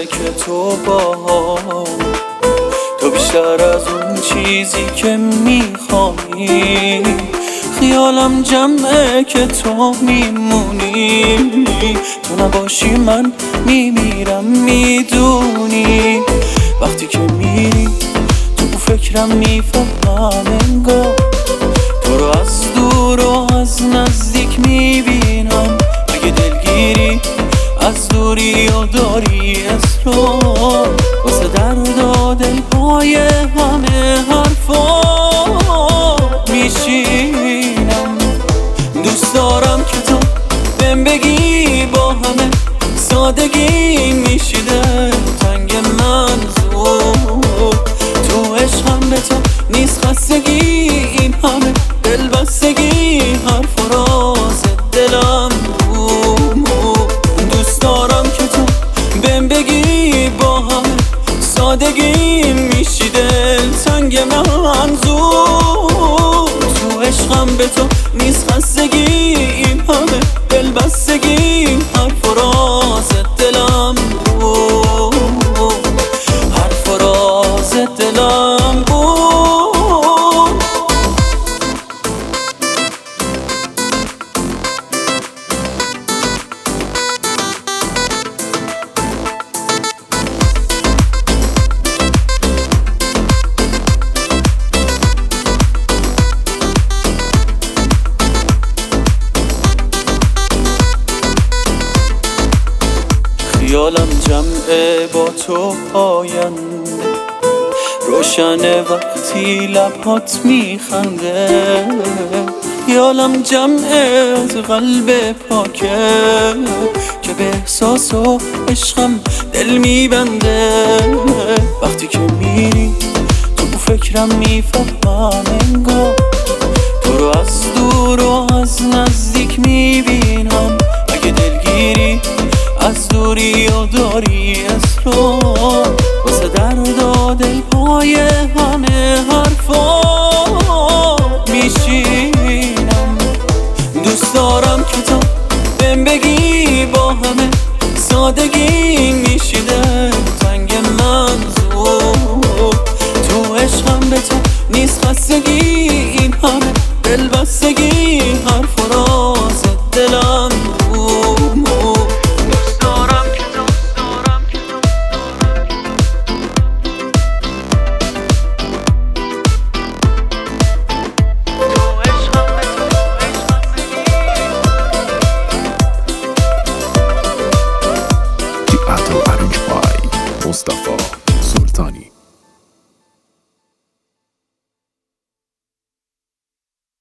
که تو باهام، تو بیشتر از اون چیزی که میخوایی. خیالم جمعه که تو میمونی، تو نباشی من میمیرم میدونی. وقتی که میری تو فکرم میفهمم انگار تو رو از دور و از نزدیک میبینم. اگه دلگیری از دوری و داری اصرار، واسه درد و دلهای همه حرفا میشینم. دوست دارم که تو بهم بگی با همه سادگی میشیده تنگ منظور. تو عشقم به تو نیست خستگی، این همه دلبستگی حرف راز دلم بود. دوست دارم که تو بهم بگی با همه سادگی میشیده تنگ منظور. تو عشقم به تو نیست خستگی، این همه دلبستگی حرف راز دلم بود، حرف راز دلم بود. خیالم جمعه با تو آینده، روشنه وقتی لبات میخنده. خیالم جمعه از قلب پاکه که به احساس و عشقم دل میبنده. وقتی که میری تو فکرم میفهمم انگار تو رو از دور و از نزدیک میبینم. اگه دلگیری از دوری و داری اصرار، واسه درد و دلهای همه حرفا میشینم. دوست دارم که تو بهم بگی با همه سادگی میشیده تنگ منظور. تو عشقم به تو نیست خستگی، این همه دلبستگی